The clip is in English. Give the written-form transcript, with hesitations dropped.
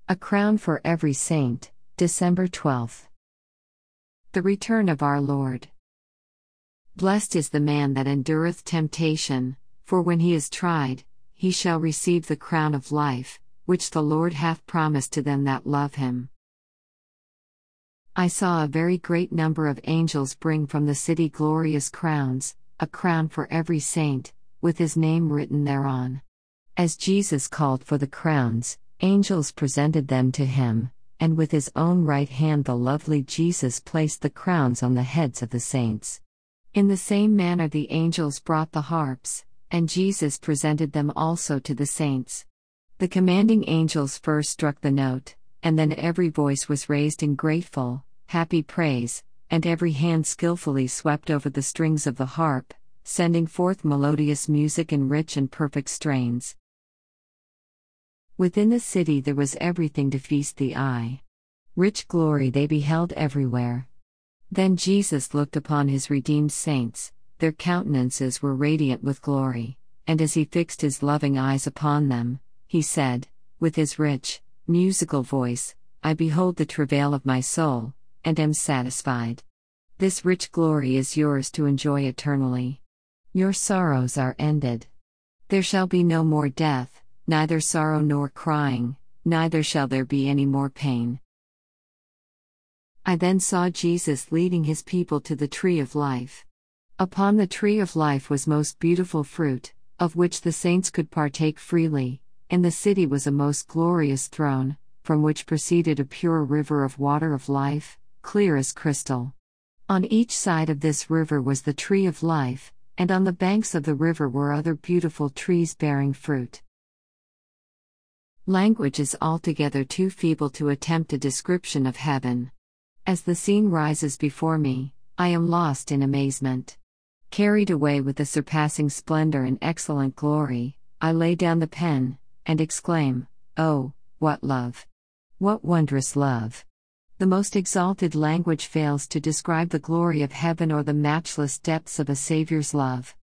A Crown for Every Saint, December 12th. The Return of our Lord. Blessed is the man that endureth temptation, for when he is tried, he shall receive the crown of life, which the Lord hath promised to them that love him. I saw a very great number of angels bring from the city glorious crowns, a crown for every saint, with his name written thereon. As Jesus called for the crowns, angels presented them to him, and with his own right hand the lovely Jesus placed the crowns on the heads of the saints. In the same manner the angels brought the harps, and Jesus presented them also to the saints. The commanding angels first struck the note, and then every voice was raised in grateful, happy praise, and every hand skillfully swept over the strings of the harp, sending forth melodious music in rich and perfect strains. Within the city there was everything to feast the eye. Rich glory they beheld everywhere. Then Jesus looked upon his redeemed saints, their countenances were radiant with glory, and as he fixed his loving eyes upon them, he said, with his rich, musical voice, I behold the travail of my soul, and am satisfied. This rich glory is yours to enjoy eternally. Your sorrows are ended. There shall be no more death, neither sorrow nor crying, neither shall there be any more pain. I then saw Jesus leading his people to the tree of life. Upon the tree of life was most beautiful fruit, of which the saints could partake freely. In the city was a most glorious throne, from which proceeded a pure river of water of life, clear as crystal. On each side of this river was the tree of life, and on the banks of the river were other beautiful trees bearing fruit. Language is altogether too feeble to attempt a description of heaven. As the scene rises before me, I am lost in amazement. Carried away with the surpassing splendor and excellent glory, I lay down the pen, and exclaim, Oh, what love! What wondrous love! The most exalted language fails to describe the glory of heaven or the matchless depths of a Saviour's love.